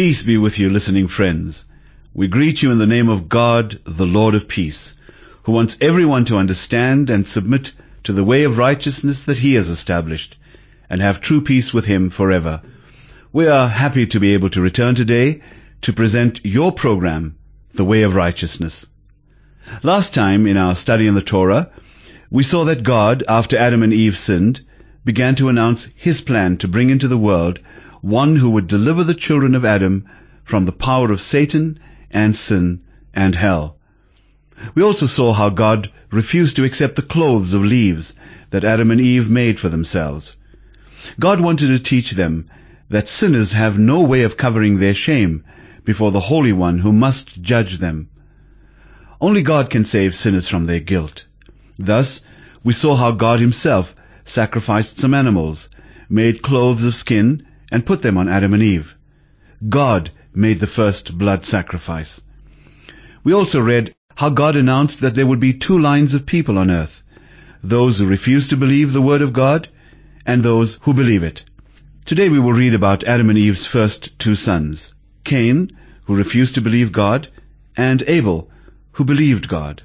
Peace be with you, listening friends. We greet you in the name of God, the Lord of peace, who wants everyone to understand and submit to the way of righteousness that He has established, and have true peace with Him forever. We are happy to be able to return today to present your program, The Way of Righteousness. Last time in our study in the Torah, we saw that God, after Adam and Eve sinned, began to announce His plan to bring into the world one who would deliver the children of Adam from the power of Satan and sin and hell. We also saw how God refused to accept the clothes of leaves that Adam and Eve made for themselves. God wanted to teach them that sinners have no way of covering their shame before the Holy One who must judge them. Only God can save sinners from their guilt. Thus, we saw how God Himself sacrificed some animals, made clothes of skin, and put them on Adam and Eve. God made the first blood sacrifice. We also read how God announced that there would be two lines of people on earth, those who refuse to believe the Word of God and those who believe it. Today we will read about Adam and Eve's first two sons, Cain, who refused to believe God, and Abel, who believed God.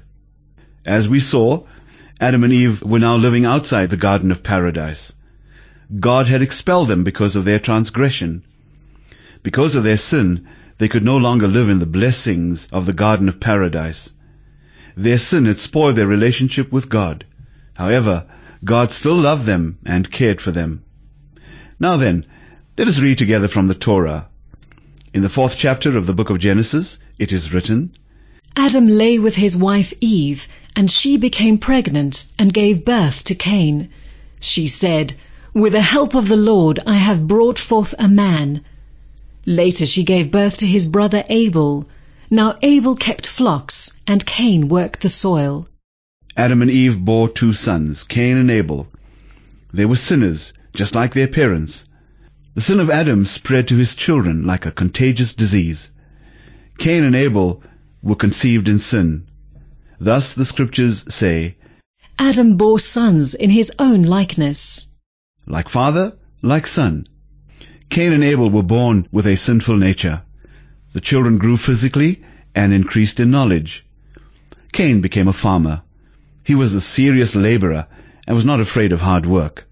As we saw, Adam and Eve were now living outside the Garden of Paradise. God had expelled them because of their transgression. Because of their sin, they could no longer live in the blessings of the Garden of Paradise. Their sin had spoiled their relationship with God. However, God still loved them and cared for them. Now then, let us read together from the Torah. In the 4th chapter of the book of Genesis, it is written, Adam lay with his wife Eve, and she became pregnant and gave birth to Cain. She said, "With the help of the Lord I have brought forth a man." Later she gave birth to his brother Abel. Now Abel kept flocks, and Cain worked the soil. Adam and Eve bore two sons, Cain and Abel. They were sinners, just like their parents. The sin of Adam spread to his children like a contagious disease. Cain and Abel were conceived in sin. Thus the scriptures say, Adam bore sons in his own likeness. Like father, like son. Cain and Abel were born with a sinful nature. The children grew physically and increased in knowledge. Cain became a farmer. He was a serious laborer and was not afraid of hard work.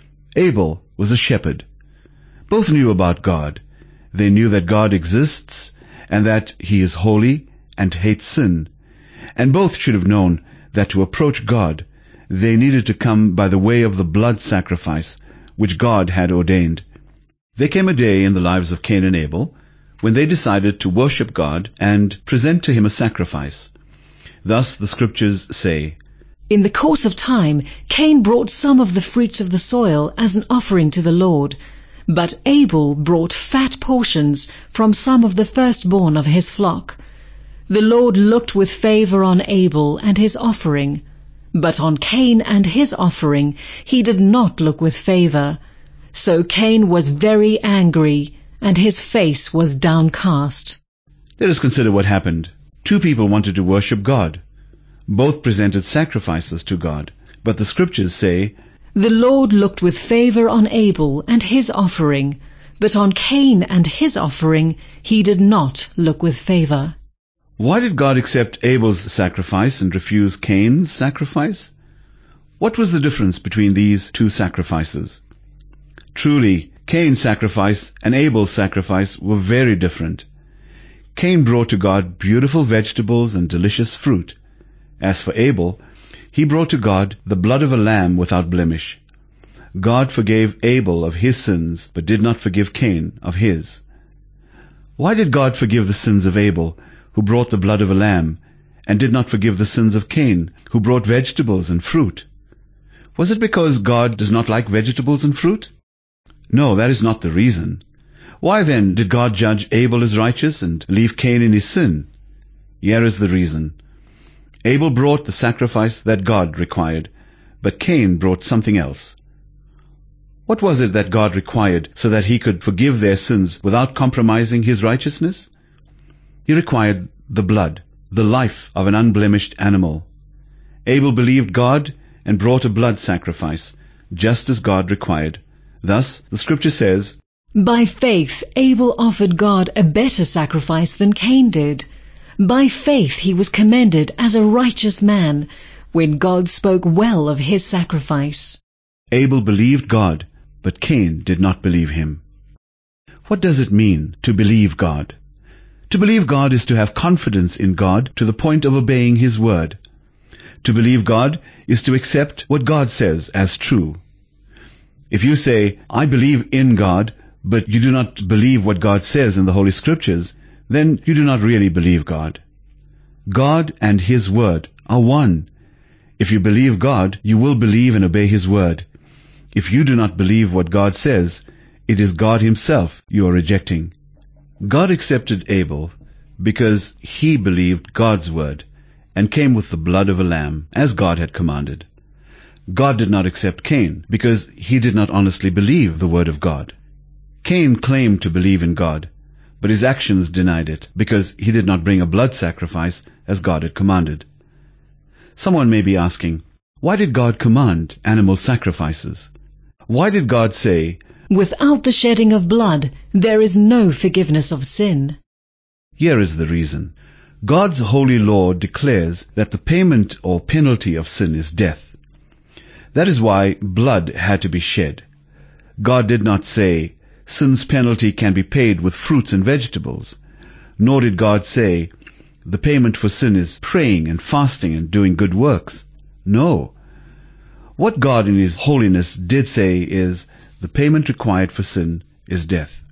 Abel was a shepherd. Both knew about God. They knew that God exists and that He is holy and hates sin. And both should have known that to approach God, they needed to come by the way of the blood sacrifice which God had ordained. There came a day in the lives of Cain and Abel when they decided to worship God and present to Him a sacrifice. Thus the scriptures say, In the course of time, Cain brought some of the fruits of the soil as an offering to the Lord, but Abel brought fat portions from some of the firstborn of his flock. The Lord looked with favor on Abel and his offering, but on Cain and his offering He did not look with favor. So Cain was very angry, and his face was downcast. Let us consider what happened. Two people wanted to worship God. Both presented sacrifices to God, but the scriptures say, The Lord looked with favor on Abel and his offering, but on Cain and his offering He did not look with favor. Why did God accept Abel's sacrifice and refuse Cain's sacrifice? What was the difference between these two sacrifices? Truly, Cain's sacrifice and Abel's sacrifice were very different. Cain brought to God beautiful vegetables and delicious fruit. As for Abel, he brought to God the blood of a lamb without blemish. God forgave Abel of his sins, but did not forgive Cain of his. Why did God forgive the sins of Abel, who brought the blood of a lamb, and did not forgive the sins of Cain, who brought vegetables and fruit? Was it because God does not like vegetables and fruit? No, that is not the reason. Why then did God judge Abel as righteous and leave Cain in his sin? Here is the reason. Abel brought the sacrifice that God required, but Cain brought something else. What was it that God required so that He could forgive their sins without compromising His righteousness? He required the blood, the life of an unblemished animal. Abel believed God and brought a blood sacrifice, just as God required. Thus, the scripture says, By faith, Abel offered God a better sacrifice than Cain did. By faith he was commended as a righteous man, when God spoke well of his sacrifice. Abel believed God, but Cain did not believe him. What does it mean to believe God? To believe God is to have confidence in God to the point of obeying His word. To believe God is to accept what God says as true. If you say, I believe in God, but you do not believe what God says in the Holy Scriptures, then you do not really believe God. God and His word are one. If you believe God, you will believe and obey His word. If you do not believe what God says, it is God Himself you are rejecting. God accepted Abel because he believed God's word and came with the blood of a lamb, as God had commanded. God did not accept Cain because he did not honestly believe the word of God. Cain claimed to believe in God, but his actions denied it because he did not bring a blood sacrifice as God had commanded. Someone may be asking, why did God command animal sacrifices? Why did God say, without the shedding of blood, there is no forgiveness of sin? Here is the reason. God's holy law declares that the payment or penalty of sin is death. That is why blood had to be shed. God did not say, sin's penalty can be paid with fruits and vegetables. Nor did God say, the payment for sin is praying and fasting and doing good works. No. What God in His holiness did say is, the payment required for sin is death.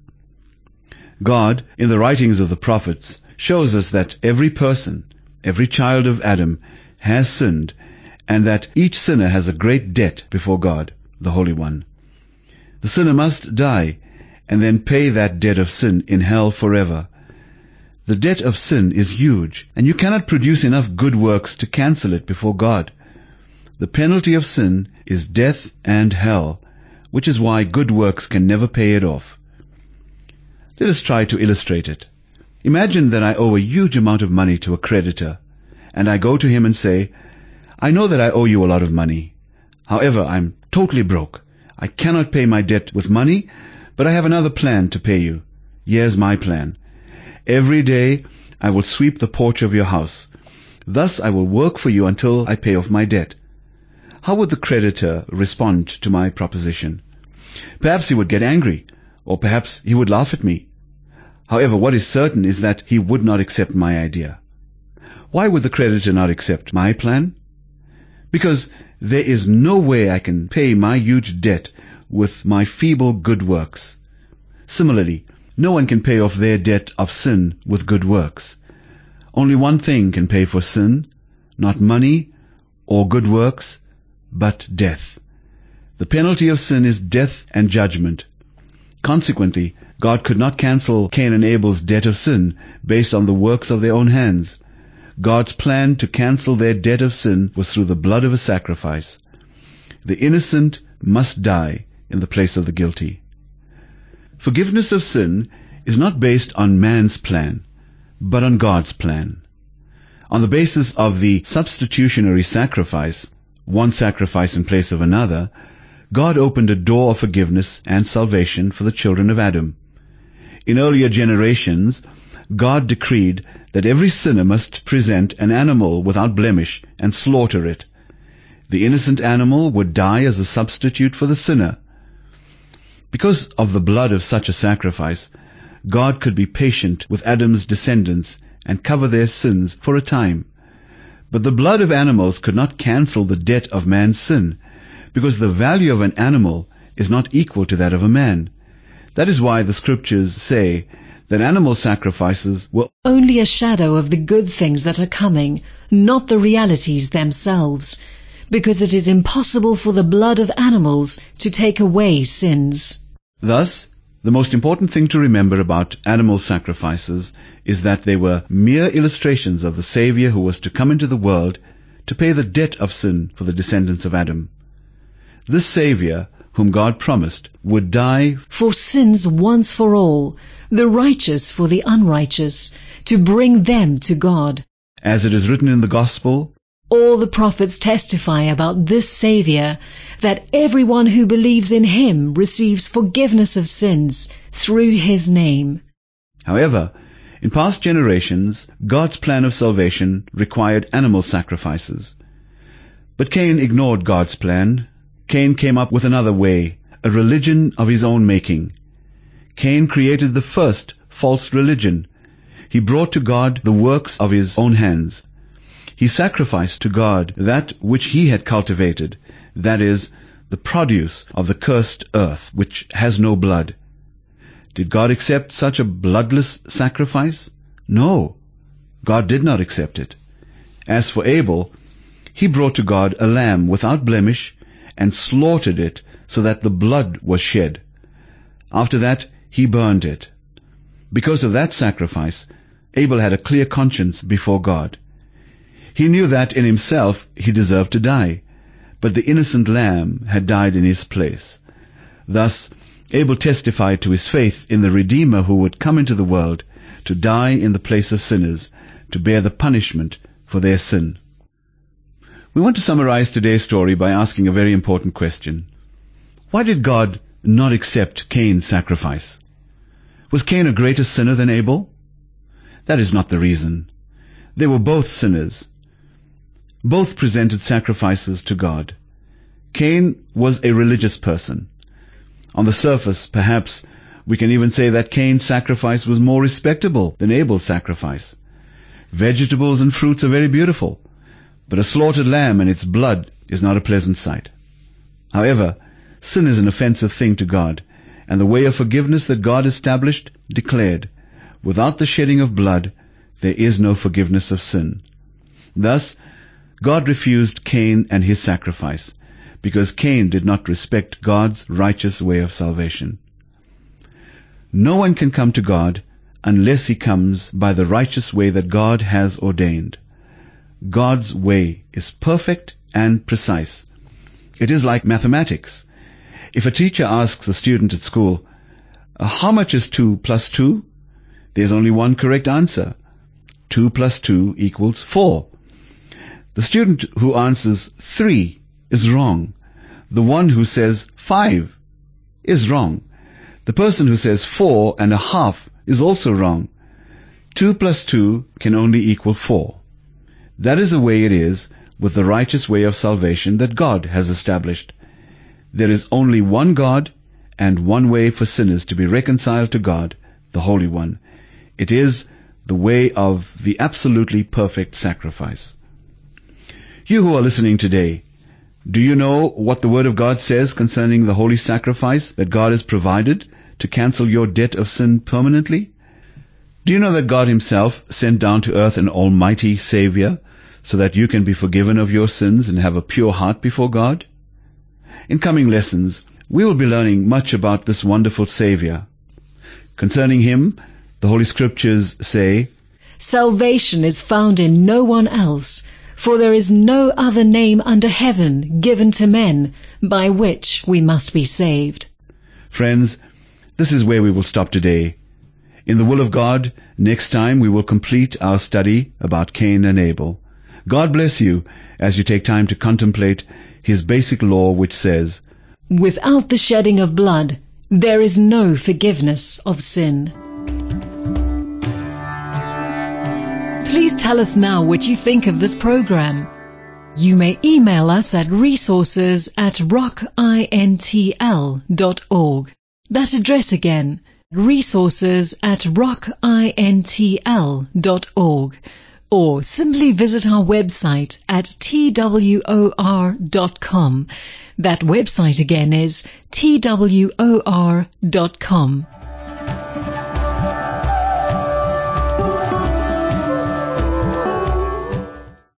God, in the writings of the prophets, shows us that every person, every child of Adam, has sinned, and that each sinner has a great debt before God, the Holy One. The sinner must die, and then pay that debt of sin in hell forever. The debt of sin is huge, and you cannot produce enough good works to cancel it before God. The penalty of sin is death and hell, which is why good works can never pay it off. Let us try to illustrate it. Imagine that I owe a huge amount of money to a creditor, and I go to him and say, I know that I owe you a lot of money. However, I'm totally broke. I cannot pay my debt with money, but I have another plan to pay you. Here's my plan. Every day I will sweep the porch of your house. Thus I will work for you until I pay off my debt. How would the creditor respond to my proposition? Perhaps he would get angry, or perhaps he would laugh at me. However, what is certain is that he would not accept my idea. Why would the creditor not accept my plan? Because there is no way I can pay my huge debt with my feeble good works. Similarly, no one can pay off their debt of sin with good works. Only one thing can pay for sin, not money or good works, but death. The penalty of sin is death and judgment. Consequently, God could not cancel Cain and Abel's debt of sin based on the works of their own hands. God's plan to cancel their debt of sin was through the blood of a sacrifice. The innocent must die in the place of the guilty. Forgiveness of sin is not based on man's plan, but on God's plan. On the basis of the substitutionary sacrifice, one sacrifice in place of another, God opened a door of forgiveness and salvation for the children of Adam. In earlier generations, God decreed that every sinner must present an animal without blemish and slaughter it. The innocent animal would die as a substitute for the sinner. Because of the blood of such a sacrifice, God could be patient with Adam's descendants and cover their sins for a time. But the blood of animals could not cancel the debt of man's sin, because the value of an animal is not equal to that of a man. That is why the scriptures say that animal sacrifices were only a shadow of the good things that are coming, not the realities themselves, because it is impossible for the blood of animals to take away sins. Thus, the most important thing to remember about animal sacrifices is that they were mere illustrations of the Savior who was to come into the world to pay the debt of sin for the descendants of Adam. This Savior, whom God promised, would die for sins once for all, the righteous for the unrighteous, to bring them to God. As it is written in the Gospel, All the prophets testify about this Savior, that everyone who believes in him receives forgiveness of sins through his name. However, in past generations, God's plan of salvation required animal sacrifices. But Cain ignored God's plan. Cain came up with another way, a religion of his own making. Cain created the first false religion. He brought to God the works of his own hands. He sacrificed to God that which he had cultivated, that is, the produce of the cursed earth, which has no blood. Did God accept such a bloodless sacrifice? No, God did not accept it. As for Abel, he brought to God a lamb without blemish and slaughtered it so that the blood was shed. After that, he burned it. Because of that sacrifice, Abel had a clear conscience before God. He knew that in himself he deserved to die, but the innocent lamb had died in his place. Thus, Abel testified to his faith in the Redeemer who would come into the world to die in the place of sinners, to bear the punishment for their sin. We want to summarize today's story by asking a very important question. Why did God not accept Cain's sacrifice? Was Cain a greater sinner than Abel? That is not the reason. They were both sinners. Both presented sacrifices to God. Cain was a religious person. On the surface, perhaps, we can even say that Cain's sacrifice was more respectable than Abel's sacrifice. Vegetables and fruits are very beautiful, but a slaughtered lamb and its blood is not a pleasant sight. However, sin is an offensive thing to God, and the way of forgiveness that God established declared, without the shedding of blood, there is no forgiveness of sin. Thus, God refused Cain and his sacrifice, because Cain did not respect God's righteous way of salvation. No one can come to God unless he comes by the righteous way that God has ordained. God's way is perfect and precise. It is like mathematics. If a teacher asks a student at school, how much is 2 plus 2? There's only one correct answer. 2 plus 2 equals 4. The student who answers 3 is wrong. The one who says 5 is wrong. The person who says 4 and a half is also wrong. 2 plus 2 can only equal 4. That is the way it is with the righteous way of salvation that God has established. There is only one God and one way for sinners to be reconciled to God, the Holy One. It is the way of the absolutely perfect sacrifice. You who are listening today, do you know what the Word of God says concerning the holy sacrifice that God has provided to cancel your debt of sin permanently? Do you know that God Himself sent down to earth an almighty Savior so that you can be forgiven of your sins and have a pure heart before God? In coming lessons, we will be learning much about this wonderful Savior. Concerning Him, the Holy Scriptures say, "Salvation is found in no one else, for there is no other name under heaven given to men by which we must be saved." Friends, this is where we will stop today. In the will of God, next time we will complete our study about Cain and Abel. God bless you as you take time to contemplate His basic law, which says, "Without the shedding of blood, there is no forgiveness of sin." Please tell us now what you think of this program. You may email us at resources@rockintl.org. That address again, resources@rockintl.org, or simply visit our website at twor.com. That website again is twor.com.